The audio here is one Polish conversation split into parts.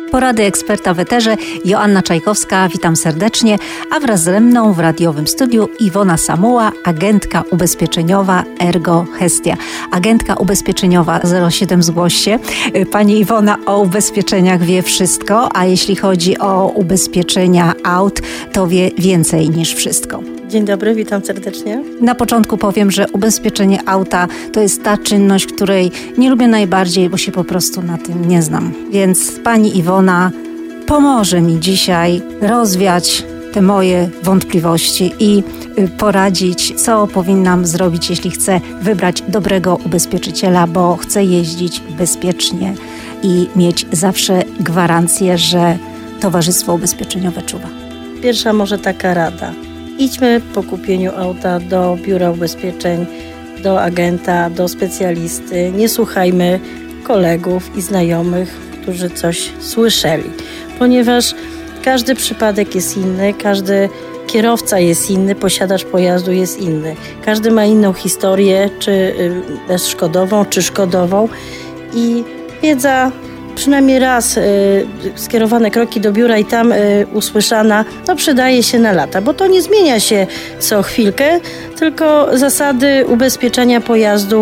Porady eksperta w eterze, Joanna Czajkowska, witam serdecznie, a wraz ze mną w radiowym studiu Iwona Samuła, agentka ubezpieczeniowa Ergo Hestia. Agentka ubezpieczeniowa 07 zgłoś się. Pani Iwona o ubezpieczeniach wie wszystko, a jeśli chodzi o ubezpieczenia aut, to wie więcej niż wszystko. Dzień dobry, witam serdecznie. Na początku powiem, że ubezpieczenie auta to jest ta czynność, której nie lubię najbardziej, bo się po prostu na tym nie znam. Więc pani Iwona pomoże mi dzisiaj rozwiać te moje wątpliwości i poradzić, co powinnam zrobić, jeśli chcę wybrać dobrego ubezpieczyciela, bo chcę jeździć bezpiecznie i mieć zawsze gwarancję, że towarzystwo ubezpieczeniowe czuwa. Pierwsza może taka rada. Idźmy po kupieniu auta do biura ubezpieczeń, do agenta, do specjalisty. Nie słuchajmy kolegów i znajomych, którzy coś słyszeli, ponieważ każdy przypadek jest inny, każdy kierowca jest inny, posiadacz pojazdu jest inny. Każdy ma inną historię, czy bezszkodową, czy szkodową i wiedza przynajmniej raz skierowane kroki do biura i tam usłyszana, przydaje się na lata, bo to nie zmienia się co chwilkę, tylko zasady ubezpieczenia pojazdu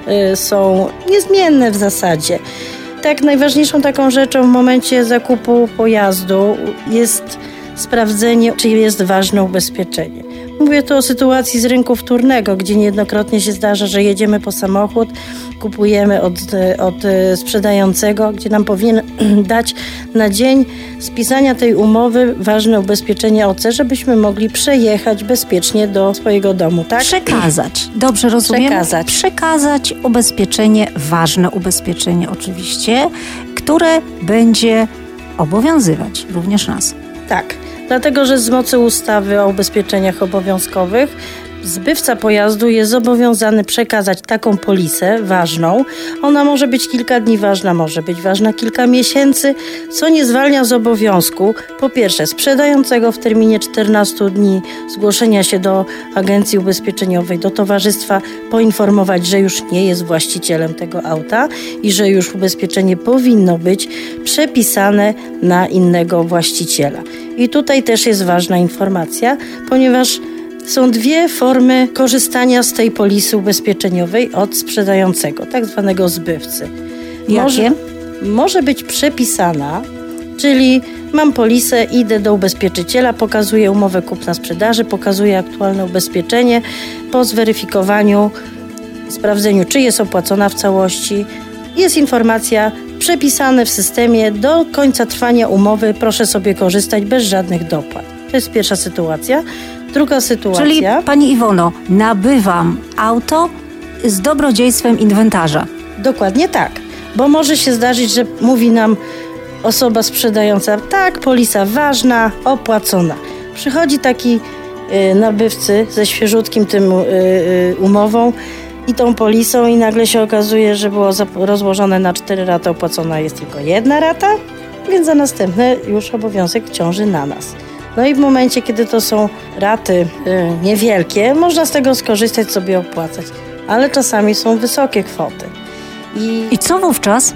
są niezmienne w zasadzie. Tak, najważniejszą taką rzeczą w momencie zakupu pojazdu jest sprawdzenie, czy jest ważne ubezpieczenie. Mówię tu o sytuacji z rynku wtórnego, gdzie niejednokrotnie się zdarza, że jedziemy po samochód, kupujemy od sprzedającego, gdzie nam powinien dać na dzień spisania tej umowy ważne ubezpieczenie OC, żebyśmy mogli przejechać bezpiecznie do swojego domu, tak? Przekazać. Dobrze rozumiem? Przekazać ubezpieczenie, ważne ubezpieczenie oczywiście, które będzie obowiązywać również nas. Tak. Dlatego, że z mocy ustawy o ubezpieczeniach obowiązkowych zbywca pojazdu jest zobowiązany przekazać taką polisę ważną. Ona może być kilka dni ważna, może być ważna kilka miesięcy, co nie zwalnia z obowiązku, po pierwsze, sprzedającego w terminie 14 dni zgłoszenia się do agencji ubezpieczeniowej, do towarzystwa, poinformować, że już nie jest właścicielem tego auta i że już ubezpieczenie powinno być przepisane na innego właściciela. I tutaj też jest ważna informacja, ponieważ są dwie formy korzystania z tej polisy ubezpieczeniowej od sprzedającego, tak zwanego zbywcy. Jakie? Może być przepisana, czyli mam polisę, idę do ubezpieczyciela, pokazuję umowę kupna-sprzedaży, pokazuję aktualne ubezpieczenie, po zweryfikowaniu, sprawdzeniu, czy jest opłacona w całości, jest informacja przepisane w systemie, do końca trwania umowy proszę sobie korzystać bez żadnych dopłat. To jest pierwsza sytuacja. Druga sytuacja. Czyli pani Iwono, nabywam auto z dobrodziejstwem inwentarza. Dokładnie tak, bo może się zdarzyć, że mówi nam osoba sprzedająca, tak, polisa ważna, opłacona. Przychodzi taki nabywcy ze świeżutkim tym umową i tą polisą i nagle się okazuje, że było rozłożone na 4 raty, opłacona jest tylko 1 rata, więc za następne już obowiązek ciąży na nas. No i w momencie, kiedy to są raty niewielkie, można z tego skorzystać, sobie opłacać. Ale czasami są wysokie kwoty. I co wówczas?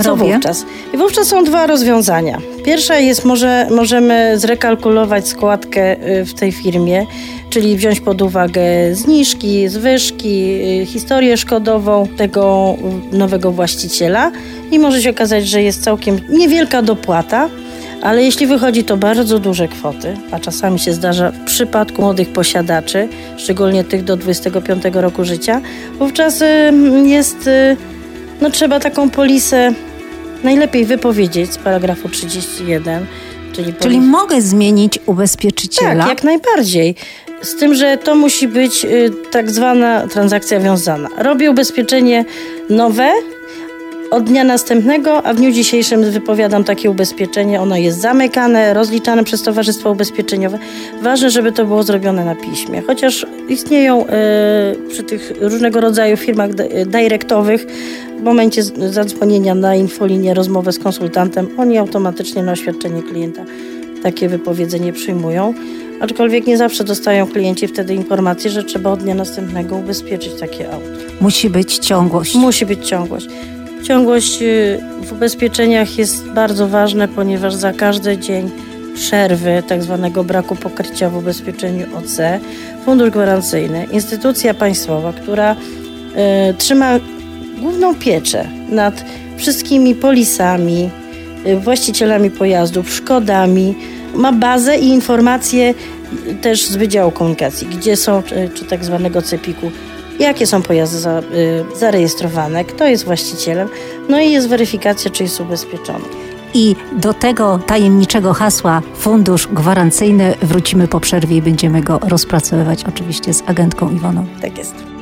I wówczas są dwa rozwiązania. Pierwsza jest, możemy zrekalkulować składkę w tej firmie, czyli wziąć pod uwagę zniżki, zwyżki, historię szkodową tego nowego właściciela i może się okazać, że jest całkiem niewielka dopłata, ale jeśli wychodzi to bardzo duże kwoty, a czasami się zdarza w przypadku młodych posiadaczy, szczególnie tych do 25 roku życia, wówczas trzeba taką polisę najlepiej wypowiedzieć z paragrafu 31. Czyli mogę zmienić ubezpieczyciela? Tak, jak najbardziej. Z tym, że to musi być tak zwana transakcja wiązana. Robię ubezpieczenie nowe, od dnia następnego, a w dniu dzisiejszym wypowiadam takie ubezpieczenie. Ono jest zamykane, rozliczane przez towarzystwo ubezpieczeniowe. Ważne, żeby to było zrobione na piśmie. Chociaż istnieją przy tych różnego rodzaju firmach dyrektowych w momencie zadzwonienia na infolinię, rozmowę z konsultantem, oni automatycznie na oświadczenie klienta takie wypowiedzenie przyjmują. Aczkolwiek nie zawsze dostają klienci wtedy informację, że trzeba od dnia następnego ubezpieczyć takie auto. Musi być ciągłość. Musi być ciągłość. Ciągłość w ubezpieczeniach jest bardzo ważna, ponieważ za każdy dzień przerwy, tak zwanego braku pokrycia w ubezpieczeniu OC, Fundusz Gwarancyjny, instytucja państwowa, która trzyma główną pieczę nad wszystkimi polisami, właścicielami pojazdów, szkodami, ma bazę i informacje też z Wydziału Komunikacji, gdzie są, czy tak zwanego CEPiK-u, jakie są pojazdy zarejestrowane, kto jest właścicielem, no i jest weryfikacja, czy jest ubezpieczony. I do tego tajemniczego hasła Fundusz Gwarancyjny wrócimy po przerwie i będziemy go rozpracowywać oczywiście z agentką Iwoną. Tak jest.